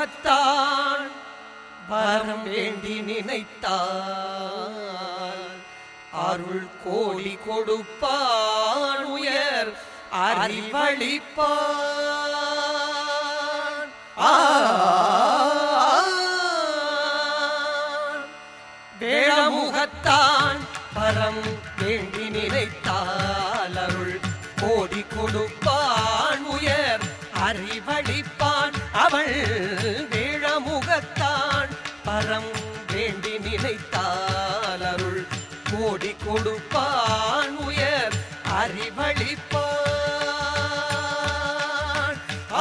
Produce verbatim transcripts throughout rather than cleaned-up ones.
வேழமுகத்தான் வரம் வேண்டி நினைத்தார் அருள் கோடி கொடுப்பான் உயர் அறிவளிப்பான். வேழமுகத்தான் வரம் வேண்டி நினைத்தால் அருள் கோடி கொடுப்பான் உயர் அறிவளிப்பான். அவள் வேழமுகத்தான் வரம் வேண்டி நினைத்தால் அருள் கோடி கொடுப்பான் உயர் அறிவளிப்பான்.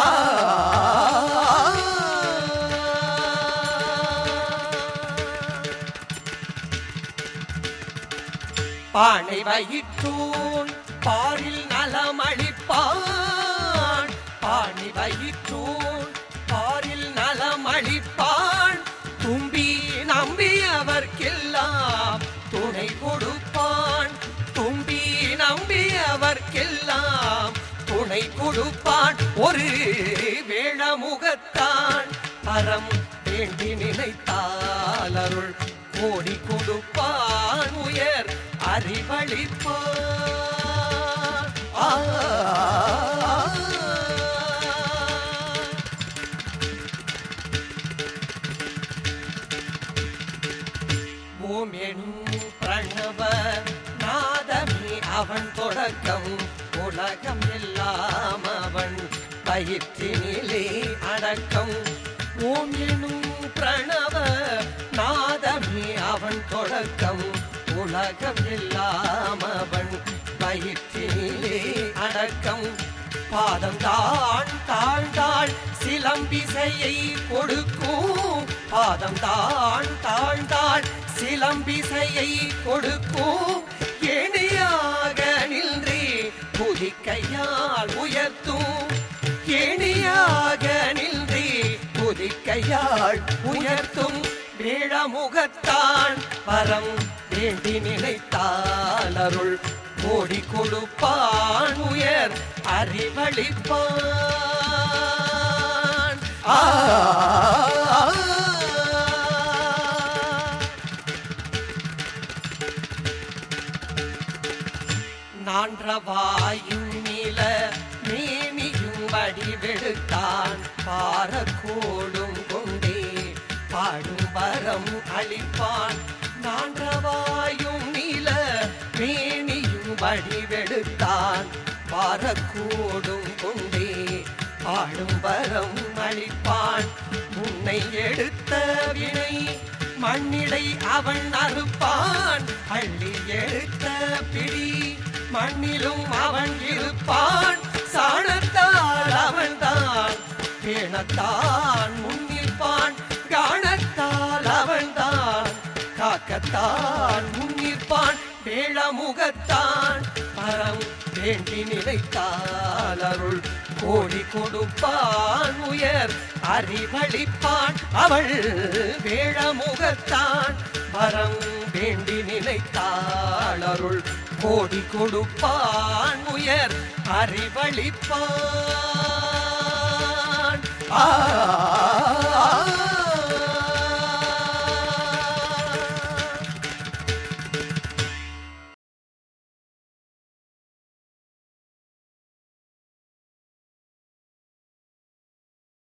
பானை வயிற்றூன் பாரில் நலமளிப்பான். பானை வயிற்றூன் பாரில் நலமளிப்பான். தும்பி நம்பியவர்க்கெல்லாம் துணை கொடுப்பான். தும்பி நம்பியவர்க்கெல்லாம் துணை கொடுப்பான். ஒரு வேழமுகத்தான் பரம் வேண்டி நினைத்தால் அருள் கோடி கொடுப்பான் உயர் அறிவளிப்பான். ஓம் எனும் பிரணவ நாதமே அவன் தொடக்கம். உலகம் எல்லாம் அவன் வயிற்றினிலே அடக்கம். ஓம் எனும் பிரணவ நாதமே அவன் தொடக்கம். உலகம் எல்லாம் அவன் வயிற்றினிலே அடக்கம். பாதம் தான் தாழ்ந்தாள் சிலம்பிசையை கொடுக்கும். பாதம் தான் தாழ்ந்தாள் சிலம்பிசையை கொடுக்கும். ஏணியாக நின்றே புதிக்கையால் உயர்த்தும். ஏணியாக நின்றே புதிக்கையால் உயர்த்தும். வேழமுகத்தான் வரம் வேண்டி நினைத்தால் அருள் கோடி கொடுப்பான் உயர் அறிவளிப்பான். நான்றவாயும் நீல மேனியும் வடிவெடுத்தான். பாரக்கோடும் கொண்டே பாடும் வரம் அளிப்பான். நான்றவாயும் நீல மேனியும் வடிவெடுத்தான். பாரக்கோடும் கொண்டே பாடும் வரம் அளிப்பான். முன்னை எடுத்த வினை மண்ணிடை அவன் அறுப்பான். அள்ளி எடுத்த பிடி மண்ணிலும் அவன் இருப்பான். சாணத்தால் அவன் தான் பேணத்தான் முன்னிற்பான். காணத்தால் அவன் தான் காக்கத்தான் முன்னிற்பான். வேழமுகத்தான் பரம் வேண்டி நினைத்தால் அருள் கோடி கொடுப்பான் உயர் அறிவளிப்பான். அவள் வேழமுகத்தான் பரம் வேண்டி நினைத்தால் அருள் கோடி கொடுப்பான் உயர் அறிவளிப்பான். ஆ